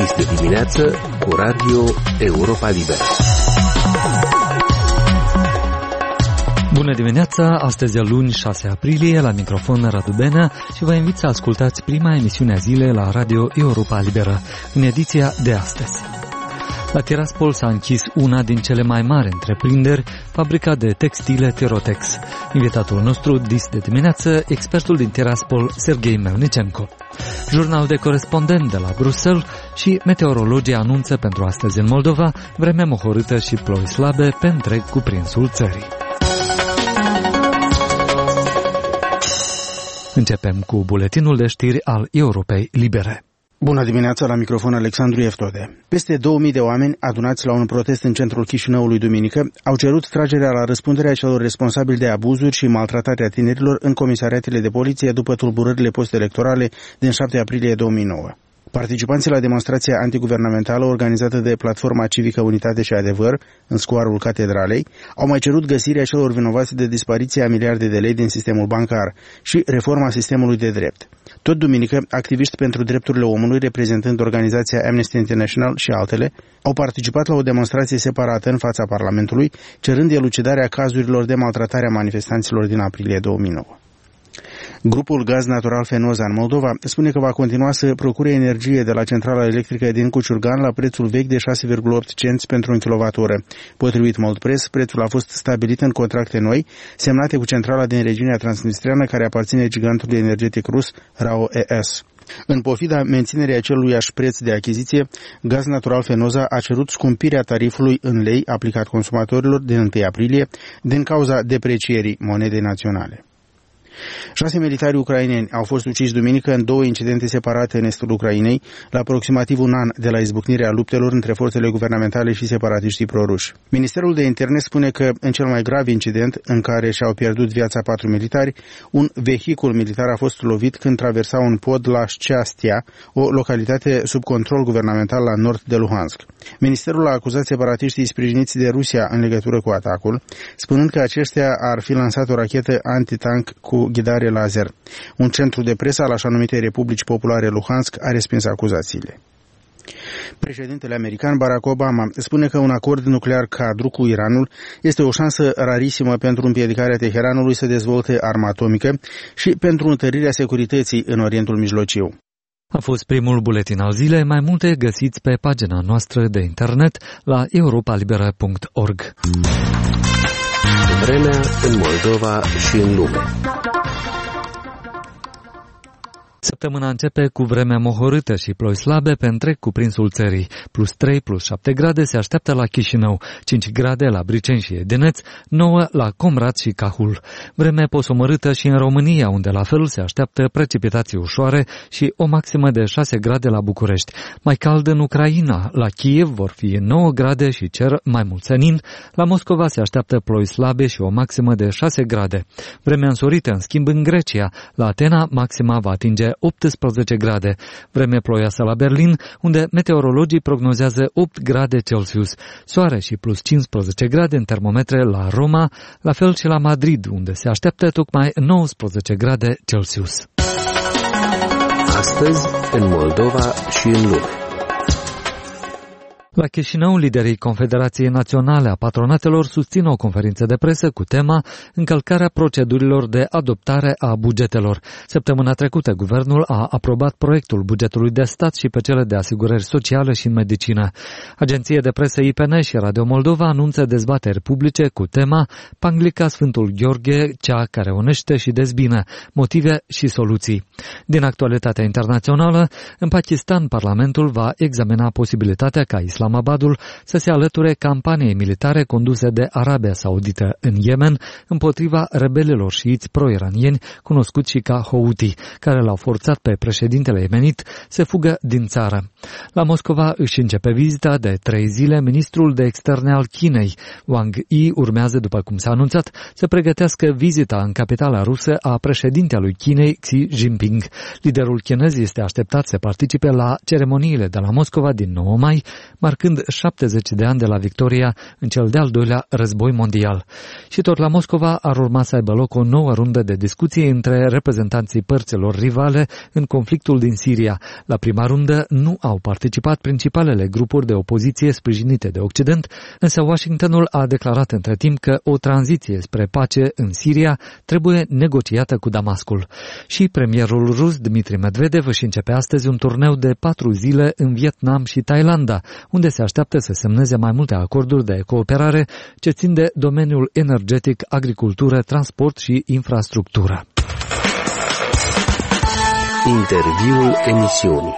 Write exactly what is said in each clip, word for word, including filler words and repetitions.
Dis de dimineață cu Radio Europa Liberă. Bună dimineața, astăzi e luni șase aprilie, la microfon Radu Benea și vă invit să ascultați prima emisiune a zilei la Radio Europa Liberă, în ediția de astăzi. La Tiraspol s-a închis una din cele mai mari întreprinderi, fabrica de textile Tirotex. Invitatul nostru, dis de dimineață, expertul din Tiraspol, Serghei Melnicenko. Jurnal de corespondent de la Bruxelles și meteorologii anunță pentru astăzi în Moldova vreme mohorâtă și ploi slabe pe întreg cuprinsul țării. Începem cu buletinul de știri al Europei Libere. Bună dimineața, la microfon Alexandru Eftode. Peste două mii de oameni adunați la un protest în centrul Chișinăului duminică au cerut tragerea la răspundere celor responsabili de abuzuri și maltratarea tinerilor în comisariatele de poliție după tulburările post-electorale din șapte aprilie două mii nouă. Participanții la demonstrația antiguvernamentală organizată de Platforma Civică Unitate și Adevăr, în scoarul Catedralei, au mai cerut găsirea celor vinovați de dispariția a miliarde de lei din sistemul bancar și reforma sistemului de drept. Tot duminică, activiști pentru drepturile omului, reprezentând organizația Amnesty International și altele, au participat la o demonstrație separată în fața Parlamentului, cerând elucidarea cazurilor de maltratare a manifestanților din aprilie două mii nouă. Grupul Gaz Natural Fenoza în Moldova spune că va continua să procure energie de la centrala electrică din Cuciurgan la prețul vechi de șase virgulă opt cenți pentru un kilowattoră. Potrivit Moldpress, prețul a fost stabilit în contracte noi, semnate cu centrala din regiunea transnistreană care aparține gigantului energetic rus RAO E S. În pofida menținerii aceluiași preț de achiziție, Gaz Natural Fenoza a cerut scumpirea tarifului în lei aplicat consumatorilor din întâi aprilie din cauza deprecierii monedei naționale. Șase militari ucraineni au fost uciși duminică în două incidente separate în estul Ucrainei, la aproximativ un an de la izbucnirea luptelor între forțele guvernamentale și separatiștii proruși. Ministerul de Interne spune că, în cel mai grav incident, în care și-au pierdut viața patru militari, un vehicul militar a fost lovit când traversa un pod la Șceastia, o localitate sub control guvernamental la nord de Luhansk. Ministerul a acuzat separatiștii sprijiniți de Rusia în legătură cu atacul, spunând că aceștia ar fi lansat o rachetă antitank cu ghidare laser. Un centru de presă al așa numitei Republici Populare Luhansk a respins acuzațiile. Președintele american Barack Obama spune că un acord nuclear cadru cu Iranul este o șansă rarisimă pentru împiedicarea Teheranului să dezvolte armă atomică și pentru întărirea securității în Orientul Mijlociu. A fost primul buletin al zilei, mai multe găsiți pe pagina noastră de internet la europa liberă punct org. Vremea în Moldova și în lume. Săptămâna începe cu vreme mohorâtă și ploi slabe pe întreg cuprinsul țării. Plus trei, plus șapte grade se așteaptă la Chișinău, cinci grade la Briceni și Edeneț, nouă la Comrat și Cahul. Vreme posomorâtă și în România, unde la fel se așteaptă precipitații ușoare și o maximă de șase grade la București. Mai cald în Ucraina, la Kiev vor fi nouă grade și cer mai mult senin, la Moscova se așteaptă ploi slabe și o maximă de șase grade. Vremea însorită, în schimb, în Grecia, la Atena maxima va atinge optsprezece grade. Vreme ploioasă la Berlin, unde meteorologii prognozează opt grade Celsius. Soare și plus cincisprezece grade în termometre la Roma, la fel și la Madrid, unde se așteaptă tocmai nouăsprezece grade Celsius. Astăzi, în Moldova și în lume. La Chișinău, liderii Confederației Naționale a Patronatelor susțin o conferință de presă cu tema încălcarea procedurilor de adoptare a bugetelor. Săptămâna trecută, guvernul a aprobat proiectul bugetului de stat și pe cele de asigurări sociale și în medicină. Agenție de presă I P N și Radio Moldova anunță dezbateri publice cu tema Panglica Sfântul Gheorghe, cea care unește și dezbină, motive și soluții. Din actualitatea internațională, în Pakistan, Parlamentul va examina posibilitatea ca Islam Islamabadul să se alăture campaniei militare conduse de Arabia Saudită în Yemen împotriva rebelilor șiiți pro-iranieni, cunoscuți și ca Houthi, care l-au forțat pe președintele yemenit să fugă din țară. La Moscova își începe vizita de trei zile ministrul de externe al Chinei. Wang Yi urmează, după cum s-a anunțat, să pregătească vizita în capitala rusă a președintelui Chinei Xi Jinping. Liderul chinez este așteptat să participe la ceremoniile de la Moscova din nouă mai, marcând șaptezeci de ani de la victoria în cel de-al doilea război mondial. Și tot la Moscova ar urma să aibă loc o nouă rundă de discuții între reprezentanții părților rivale în conflictul din Siria. La prima rundă nu au participat principalele grupuri de opoziție sprijinite de Occident, însă Washingtonul a declarat între timp că o tranziție spre pace în Siria trebuie negociată cu Damascul. Și premierul rus Dmitri Medvedev își începe astăzi un turneu de patru zile în Vietnam și Thailanda, unde se așteaptă să semneze mai multe acorduri de cooperare ce țin de domeniul energetic, agricultură, transport și infrastructură. Interviul emisiunii.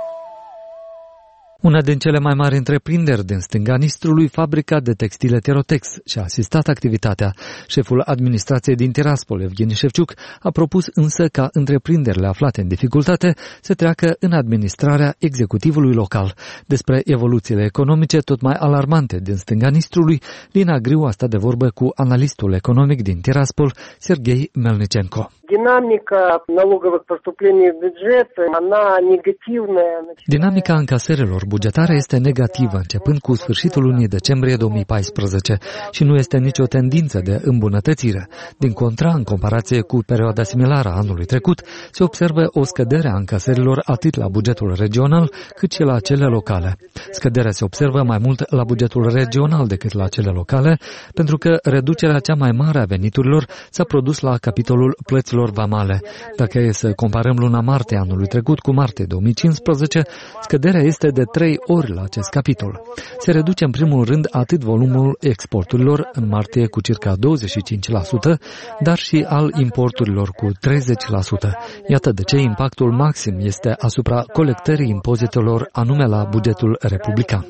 Una din cele mai mari întreprinderi din stânga Nistrului, fabrica de textile Terotex, și-a asistat activitatea. Șeful administrației din Tiraspol, Evgeni Șefciuc, a propus însă ca întreprinderile aflate în dificultate să treacă în administrarea executivului local. Despre evoluțiile economice tot mai alarmante din stânga Nistrului, Lina Griu a stat de vorbă cu analistul economic din Tiraspol, Serghei Melnicenko. Dinamica налоговых поступлений в бюджет, она негативная. Dinamica încasărilor bugetare este negativă începând cu sfârșitul lunii decembrie două mii paisprezece și nu este nicio tendință de îmbunătățire. Din contra, în comparație cu perioada similară a anului trecut, se observă o scădere a încasărilor atât la bugetul regional cât și la cele locale. Scăderea se observă mai mult la bugetul regional decât la cele locale, pentru că reducerea cea mai mare a veniturilor s-a produs la capitolul plăților vamale. Dacă e să comparăm luna martie anului trecut cu martie două mii cincisprezece, scăderea este de trei ori la acest capitol. Se reduce în primul rând atât volumul exporturilor în martie cu circa douăzeci și cinci la sută, dar și al importurilor cu treizeci la sută. Iată de ce impactul maxim este asupra colectării impozitelor, anume la bugetul republican.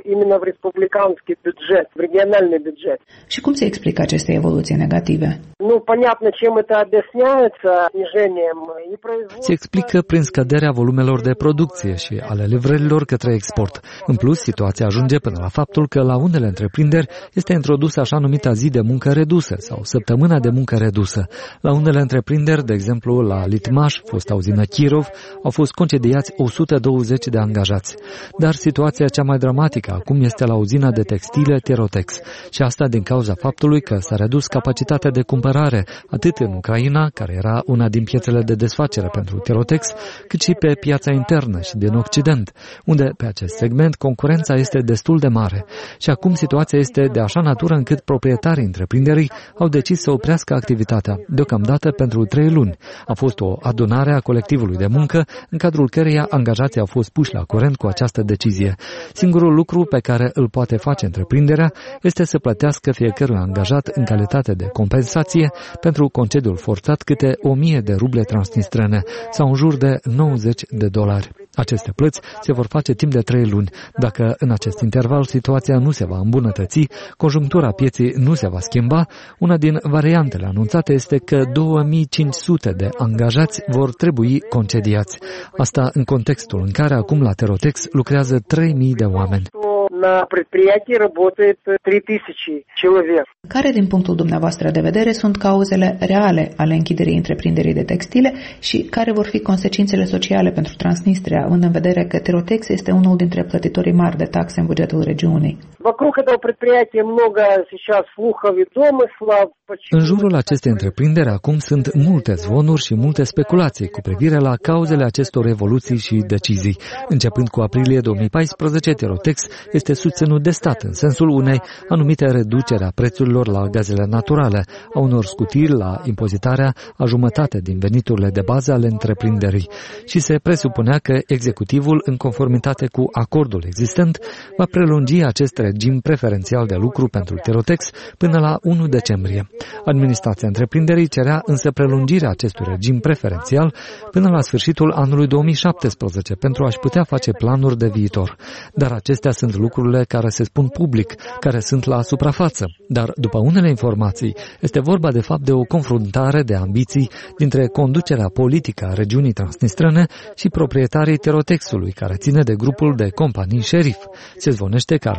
Și cum se explică aceste evoluții negative? Se explică prin scăderea volumelor de producție și ale livrărilor către export. În plus, situația ajunge până la faptul că la unele întreprinderi este introdusă așa numita zi de muncă redusă sau săptămâna de muncă redusă. La unele întreprinderi, de exemplu la Litmaș, fosta uzină Kirov, au fost concediați o sută douăzeci de angajați. Dar situația cea mai dramatică acum este la uzina de textile Terotex și asta din cauza faptului că s-a redus capacitatea de cumpărare atât în Ucraina, care era una din piețele de desfacere pentru Terotex, cât și pe piața internă și din Occident, unde pe acest segment concurența este destul de mare. Și acum situația este de așa natură încât proprietarii întreprinderii au decis să oprească activitatea, deocamdată pentru trei luni. A fost o adunare a colectivului de muncă, în cadrul căreia angajații au fost puși la curent cu această decizie. Singurul lucru pe care îl poate face întreprinderea este să plătească fiecărui angajat în calitate de compensație pentru concediul forțat câte o mie de ruble transnistrene sau în jur de nouăzeci de dolari. Aceste plăți se vor face timp de trei luni. Dacă în acest interval situația nu se va îmbunătăți, conjunctura pieței nu se va schimba, una din variantele anunțate este că două mii cinci sute de angajați vor trebui concediați. Asta în contextul în care acum la Terotex lucrează trei mii de oameni. На предприятии работает три тысячи человек. Care, din punctul dumneavoastră de vedere, sunt cauzele reale ale închiderii întreprinderii de textile și care vor fi consecințele sociale pentru Transnistria, având în vedere că Terotex este unul dintre plătitorii mari de taxe în bugetul regiunii? În jurul acestei întreprinderi acum sunt multe zvonuri și multe speculații cu privire la cauzele acestor evoluții și decizii. Începând cu aprilie două mii paisprezece, Terotex este susținut de stat în sensul unei anumite reduceri a prețurilor la gazele naturale, a unor scutiri la impozitarea a jumătate din veniturile de bază ale întreprinderii și se presupunea că executivul, în conformitate cu acordul existent, va prelungi acest regim preferențial de lucru pentru Terotex până la întâi decembrie. Administrația întreprinderii cerea însă prelungirea acestui regim preferențial până la sfârșitul anului două mii șaptesprezece pentru a-și putea face planuri de viitor. Dar acestea sunt lucrurile care se spun public, care sunt la suprafață. Dar, după unele informații, este vorba de fapt de o confruntare de ambiții dintre conducerea politică a regiunii transnistrene și proprietarii Terotexului, care ține de grupul de companii Șerif. Se zvonește că ar fi vorba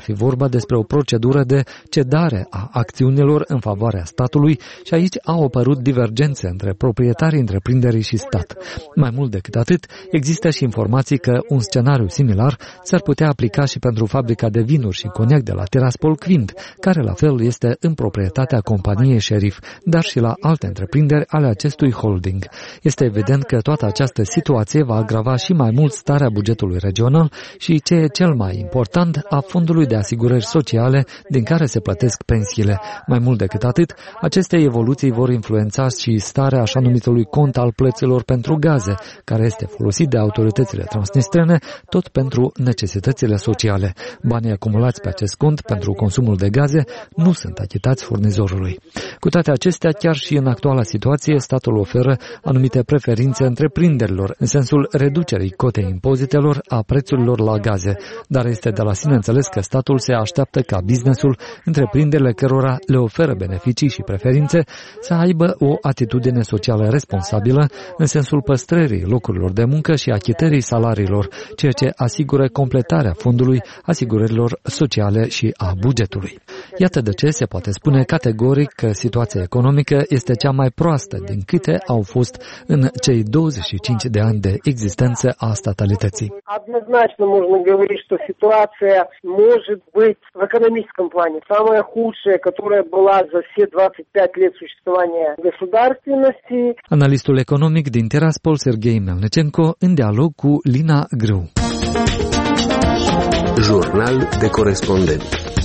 vorba despre o procedură de cedare a acțiunilor în favoarea statului și aici au apărut divergențe între proprietarii întreprinderii și stat. Mai mult decât atât, există și informații că un scenariu similar s-ar putea aplica și pentru fabrica de vinuri și coniac de la Tiraspol Quint, care la fel este în proprietatea companiei Șerif, dar și la alte întreprinderi ale acestui holding. Este evident că toată această situație va agrava și mai mult starea bugetului regional și, ce e cel mai important, a fondului de asigurări sociale din care se plătesc pensiile. Mai mult decât atât, aceste evoluții vor influența și starea așa numitului cont al plăților pentru gaze, care este folosit de autoritățile transnistrene tot pentru necesitățile sociale. Banii acumulați pe acest cont pentru consumul de gaze nu sunt achitați furnizorului. Cu toate acestea, chiar și în actuala situație, statul oferă anumite preferințe întreprinderilor, în sensul reducerii cotei impozitelor a prețurilor la gaze, dar este de la sine înțeles că statul se așteaptă ca businessul, întreprinderile cărora le oferă beneficii și preferințe, să aibă o atitudine socială responsabilă, în sensul păstrării locurilor de muncă și achitării salariilor, ceea ce asigură completarea fondului asigurărilor sociale și a bugetului. Iată de ce se poate spune categoric că situația economică este cea mai proastă din câte au fost în cei douăzeci și cinci de ani de existență a statalității. Однозначно можно говорить, что ситуация может быть в экономическом плане самая худшая, которая была за все двадцать пять лет существования государственности. Analistul economic din Tiraspol, Serghei Melnicenko, în dialog cu Lina Grâu. Jurnal de corespondent.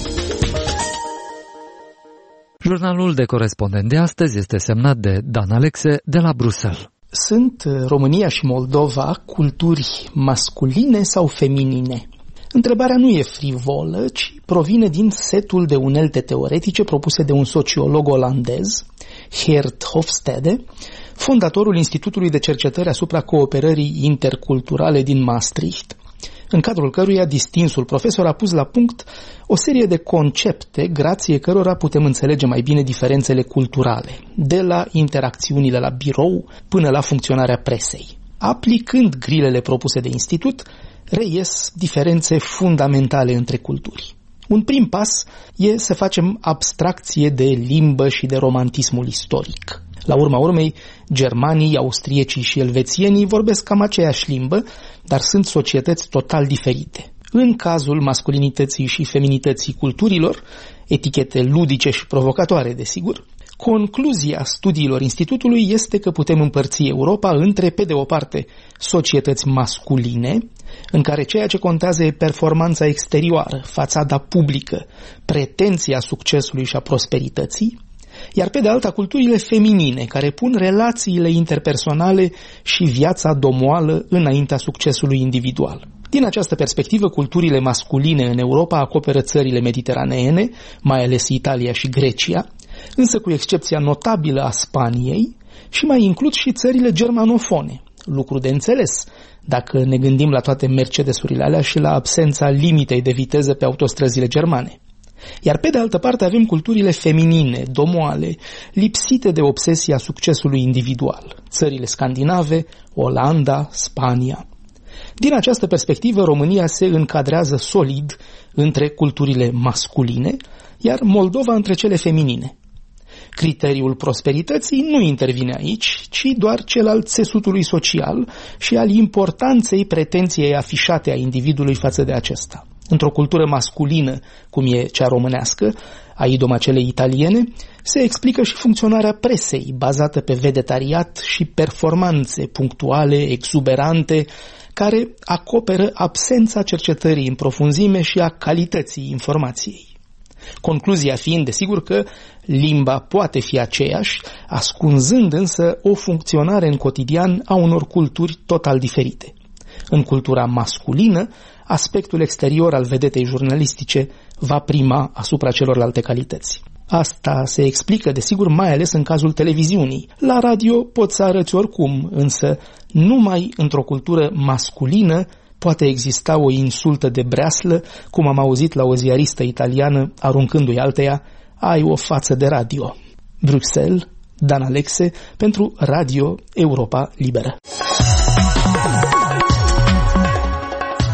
Jurnalul de corespondent de astăzi este semnat de Dan Alexe de la Bruxelles. Sunt România și Moldova culturi masculine sau feminine? Întrebarea nu e frivolă, ci provine din setul de unelte teoretice propuse de un sociolog olandez, Geert Hofstede, fondatorul Institutului de Cercetări asupra Cooperării Interculturale din Maastricht, în cadrul căruia distinsul profesor a pus la punct o serie de concepte grație cărora putem înțelege mai bine diferențele culturale, de la interacțiunile la birou până la funcționarea presei. Aplicând grilele propuse de institut, reies diferențe fundamentale între culturi. Un prim pas e să facem abstracție de limbă și de romantismul istoric. La urma urmei, germanii, austriecii și elvețienii vorbesc cam aceeași limbă, dar sunt societăți total diferite. În cazul masculinității și feminității culturilor, etichete ludice și provocatoare, desigur, concluzia studiilor institutului este că putem împărți Europa între, pe de o parte, societăți masculine, în care ceea ce contează e performanța exterioară, fațada publică, pretenția succesului și a prosperității, iar pe de alta culturile feminine, care pun relațiile interpersonale și viața domoală înaintea succesului individual. Din această perspectivă, culturile masculine în Europa acoperă țările mediteraneene, mai ales Italia și Grecia, însă cu excepția notabilă a Spaniei, și mai includ și țările germanofone, lucru de înțeles, dacă ne gândim la toate Mercedesurile alea și la absența limitei de viteză pe autostrăzile germane. Iar pe de altă parte avem culturile feminine, domoale, lipsite de obsesia succesului individual, țările scandinave, Olanda, Spania. Din această perspectivă, România se încadrează solid între culturile masculine, iar Moldova între cele feminine. Criteriul prosperității nu intervine aici, ci doar cel al țesutului social și al importanței pretenției afișate a individului față de acesta. Într-o cultură masculină, cum e cea românească, a idomacelei italiene, se explică și funcționarea presei, bazată pe vedetariat și performanțe punctuale, exuberante, care acoperă absența cercetării în profunzime și a calității informației. Concluzia fiind, desigur, că limba poate fi aceeași, ascunzând însă o funcționare în cotidian a unor culturi total diferite. În cultura masculină, aspectul exterior al vedetei jurnalistice va prima asupra celorlalte calități. Asta se explică, desigur, mai ales în cazul televiziunii. La radio poți să arăți oricum, însă numai într-o cultură masculină poate exista o insultă de breaslă, cum am auzit la o ziaristă italiană aruncându-i alteia: ai o față de radio. Bruxelles, Dan Alexe, pentru Radio Europa Liberă.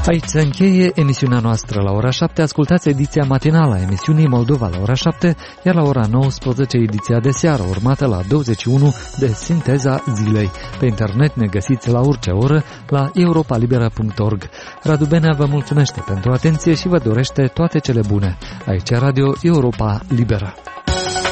Aici se încheie emisiunea noastră. La ora șapte ascultați ediția matinală a emisiunii Moldova la ora șapte, iar la ora nouăsprezece ediția de seară, urmată la douăzeci și unu de Sinteza Zilei. Pe internet ne găsiți la orice oră la europa libera punct org. Radu Benea vă mulțumește pentru atenție și vă dorește toate cele bune. Aici Radio Europa Liberă.